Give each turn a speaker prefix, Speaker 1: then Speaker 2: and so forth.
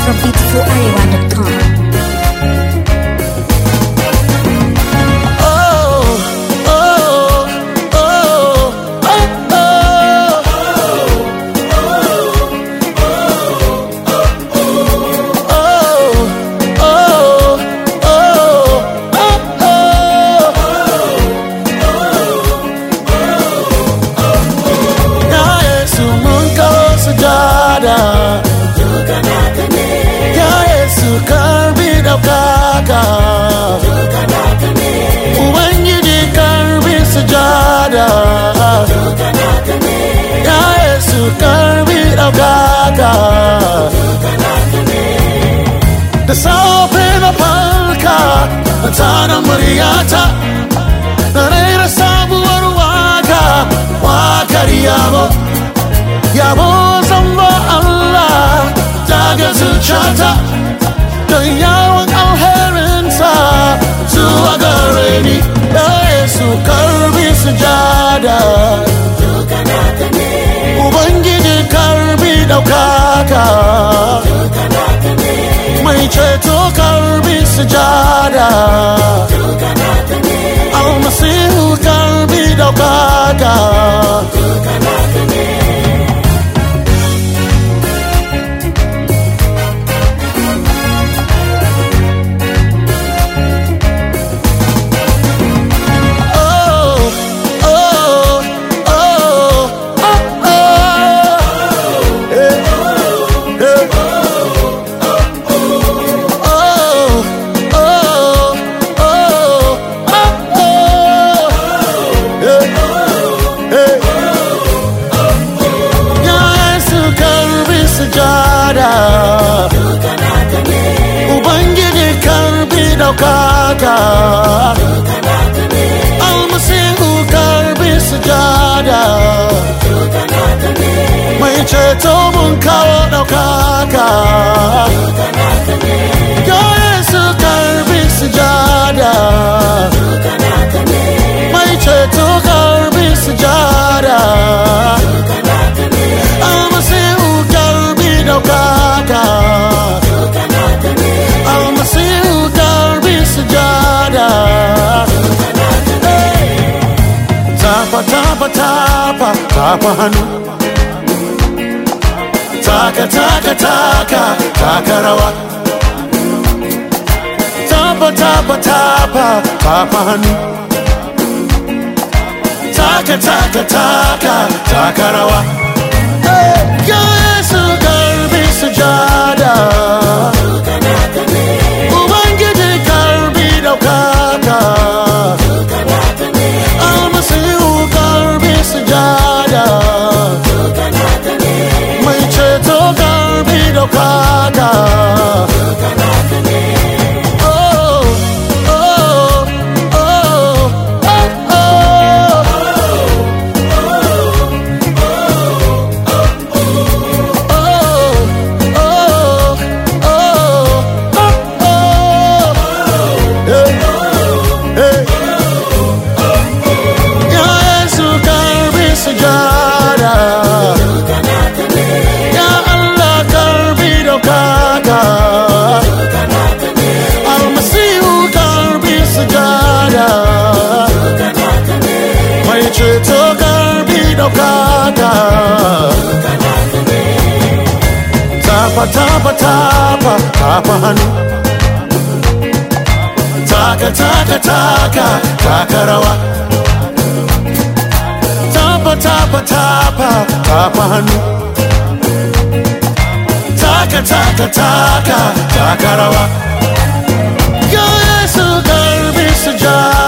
Speaker 1: from beautifularewa.com.
Speaker 2: Ya Yesu karbi daukaka, Ubangiji karbi sujada. Ya Yesu karbi daukaka. Da safe na farka na tada muryata, na raira sabuwar waka, wakar yabo. Yabo zan ba Allah daga zuciyata, don yawon alherinsa zuwa gare ni. Ya Yesu karbi sujada, Ubangiji karbi daukaka, mai ceto karbi sujada, Almasihu karbi daukaka. Ubangiji karbi daukaka, Almasihu karbi sujada, mai ceto mun kawo daukaka. Ya Yesu karbi sujada, mai ceto karbi sujada, Almasihu karbi daukaka, Almasihu karbi sujada. Tapa tapa tapa tapa hannu, taka taka taka taka rawa. Tapa tapa tapa tapa hannu, taka taka taka taka rawa. Ya Yesu karbi sujada, Ubangiji karbi daukaka, Almasihu karbi sujada, mai ceto karbi daukaka. Ceto karbi daukaka, tapa tapa tapa tapa hannu, taka taka taka taka rawa. Tapa tapa tapa tapa hannu, taka taka taka taka rawa. Ya Yesu karbi sujada,